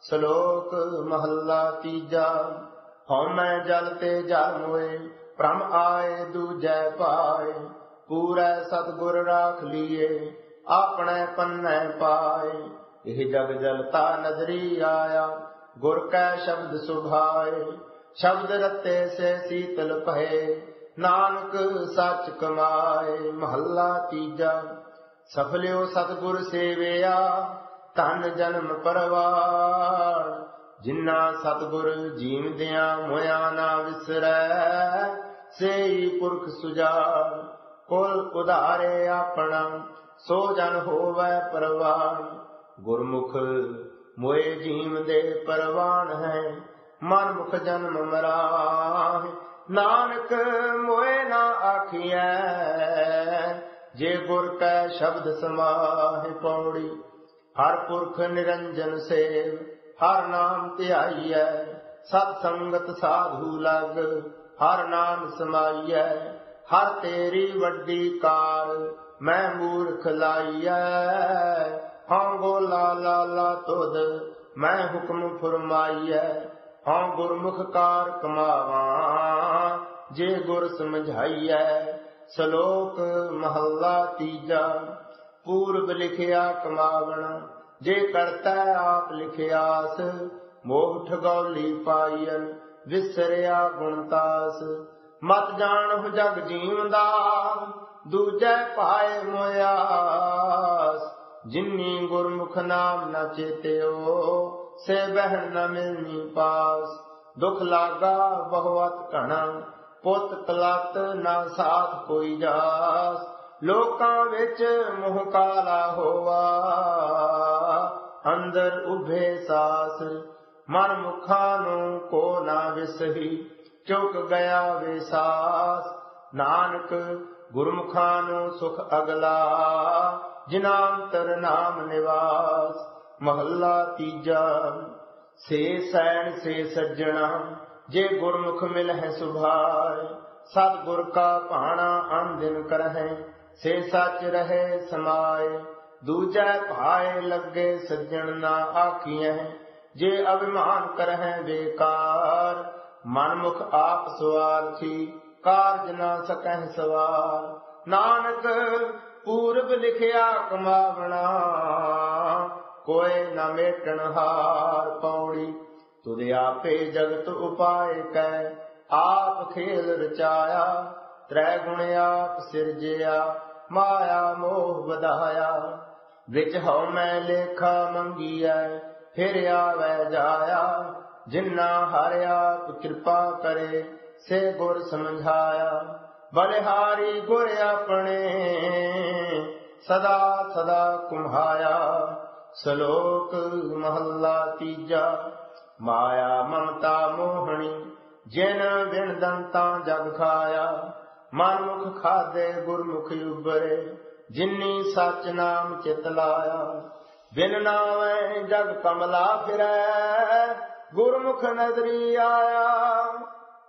ਸ਼ਲੋਕ ਮਹੱਲਾ ਤੀਜਾ। ਹਉਮੈ ਜਲ ਤੇ ਜਲ ਮੋਏ, ਭ੍ਰਮ ਆਏ ਦੂਜੈ ਪਾਏ। ਪੂਰੈ ਸਤਿਗੁਰ ਰਾਖ ਲੀਏ, ਆਪਣੇ ਪੰਨੈ ਪਾਏ। ਇਹ ਜਗ ਜਲਤਾ ਨਦਰੀ ਆਇਆ, ਗੁਰ ਕੈ ਸ਼ਬਦ ਸੁਭਾਏ। ਸ਼ਬਦ ਰਤੇ ਸੇ ਸੀਤਲ ਭਏ, ਨਾਨਕ ਸੱਚ ਕਮਾਏ। ਮਹੱਲਾ ਤੀਜਾ। ਸਫਲਿਓ ਸਤਿਗੁਰ ਸੇਵਿਆ, ਧਨ ਜਨਮ ਪਰਵਾਰ। ਜਿਨ੍ਹਾਂ ਸਤਿਗੁਰ ਜੀਵਦਿਆਂ ਮੋਇਆ ਨਾ ਵਿਸਰੈ, ਸੇਈ ਪੁਰਖ ਸੁਜਾਨ। ਕੁਲ ਉਧਾਰੇ ਆਪਣਾ, ਸੋ ਜਨ ਹੋਵੈ ਪਰਵਾਨ। ਗੁਰਮੁਖ ਮੋਏ ਜੀਵਦੇ ਪਰਵਾਨ ਹੈ, ਮਨ ਮੁਖ ਜਨਮ ਮਰਾਹਿ। ਨਾਨਕ ਮੋਏ ਨਾ ਆਖੀਐ, ਜੇ ਗੁਰ ਕੈ ਸ਼ਬਦ ਸਮਾਹਿ। ਪੌੜੀ। ਹਰ ਪੁਰਖ ਨਿਰੰਜਨ ਸੇਵ, ਹਰ ਨਾਮ ਧਿਆਈਐ। ਸਤ ਸੰਗਤ ਸਾਧੂ ਲਗ, ਹਰ ਨਾਮ ਸਮਾਈਐ। ਹਰ ਤੇਰੀ ਵੱਡੀ ਕਾਰ, ਮੈਂ ਮੂਰਖ ਲਾਈਐ। ਹਉ ਗੋਲਾ ਲਾਲਾ ਤੁਧ, ਮੈਂ ਹੁਕਮ ਫੁਰਮਾਈਐ। ਹਉ ਗੁਰਮੁਖ ਕਾਰ ਕਮਾਵਾਂ, ਜੇ ਗੁਰ ਸਮਝਾਈਐ। ਸ਼ਲੋਕ ਮਹੱਲਾ ਤੀਜਾ। ਪੂਰਬ ਲਿਖਿਆ ਕਮਾਵਣਾ, ਜੇ ਕਰਤਾ ਆਪ ਲਿਖਿਆਸ। ਮੋਹ ਠਗੌਲੀ ਪਾਈਨ, ਵਿਸਰਿਆ ਗੁਣਤਾਸ। ਮਤ ਜਾਣਹੁ ਜਗ ਜੀਵਦਾ, ਦੂਜੈ ਪਾਏ ਮੋਆਸ। ਜਿਨੀ ਗੁਰਮੁਖ ਨਾਮ ਨ ਚੇਤਿਓ, ਸੇ ਬਹਿਣ ਨ ਮਿਲਨੀ ਪਾਸ। ਦੁਖ ਲਾਗਾ ਬਹੁਵਤ ਘਣਾ, ਪੁੱਤ ਕਲਤ ਨਾ ਸਾਥ ਕੋਈ ਜਾਸ। ਲੋਕਾਂ ਵਿੱਚ ਮੋਹ ਕਾਲਾ ਹੋਵਾ, ਅੰਦਰ ਉਭੇ ਸਾਸ। ਮਨ ਮੁਖਾਂ ਨੂੰ ਕੋ ਨਾ ਵਿਸਹੀ, ਚੁੱਕ ਗਿਆ ਵਿਸਾਸ। ਨਾਨਕ ਗੁਰਮੁਖਾਂ ਨੂੰ ਸੁਖ ਅਗਲਾ, ਜਿਨਾ ਅੰਤਰ ਨਾਮ ਨਿਵਾਸ। ਮਹੱਲਾ ਤੀਜਾ। ਸੇ ਸੈਣ ਸੇ ਸੱਜਣਾ, ਜੇ ਗੁਰਮੁਖ ਮਿਲਹਿ ਸੁਭਾਏ। ਸਤਿਗੁਰ ਕਾ ਭਾਣਾ ਅਨਦਿਨ ਕਰਹਿ, ਸੇ ਸੱਚ ਰਹੇ ਸਮਾਏ। ਦੂਜੈ ਭਾਏ ਲੱਗੇ ਸੱਜਣ ਨਾ ਆਖੀਐ, ਜੇ ਅਭਿਮਾਨ ਕਰਹਿ ਬੇਕਾਰ। ਮਨਮੁਖ ਆਪ ਸਵਾਰਥੀ, ਕਾਰਜ ਨਾ ਸਕਹਿ ਸਵਾਰ। ਨਾਨਕ ਪੂਰਬ ਲਿਖਿਆ ਕਮਾਵਣਾ, ਕੋਇ ਨਾ ਮੇਟਣ ਹਾਰ। ਪੌੜੀ। ਤੁਧ ਆਪੇ ਜਗਤ ਉਪਾਇ ਕੈ, ਆਪ ਖੇਲ ਰਚਾਇਆ। ਤ੍ਰੈ ਗੁਣ ਆਪ ਸਿਰਜਿਆ, ਮਾਇਆ ਮੋਹ ਵਧਾਇਆ। ਵਿੱਚ ਹਉਮੈ ਲੇਖਾ ਮੰਗੀਐ, ਫਿਰ ਆਵੈ ਜਾਇਆ। ਜਿਨਾ ਹਰਿ ਆਪ ਕਿਰਪਾ ਕਰੇ, ਸੇ ਗੁਰ ਸਮਝਾਇਆ। ਬਲਿਹਾਰੀ ਗੁਰ ਆਪਣੇ, ਸਦਾ ਸਦਾ ਕੁਮਹਾਇਆ। ਸ਼ਲੋਕ ਮਹੱਲਾ ਤੀਜਾ। ਮਾਇਆ ਮਮਤਾ ਮੋਹਣੀ, ਜਿਨ ਬਿਨ ਦੰਤਾਂ ਜਗ ਖਾਇਆ। ਮਨ ਮੁਖ ਖਾਦੇ ਗੁਰਮੁਖ ਉਬਰੇ, ਜਿਨੀ ਸੱਚ ਨਾਮ ਚਿਤ ਲਾਇਆ। ਬਿਨ ਨਾਵੈ ਜਗ ਕਮਲਾ ਫਿਰੈ, ਗੁਰਮੁਖ ਨਦਰੀ ਆਇਆ।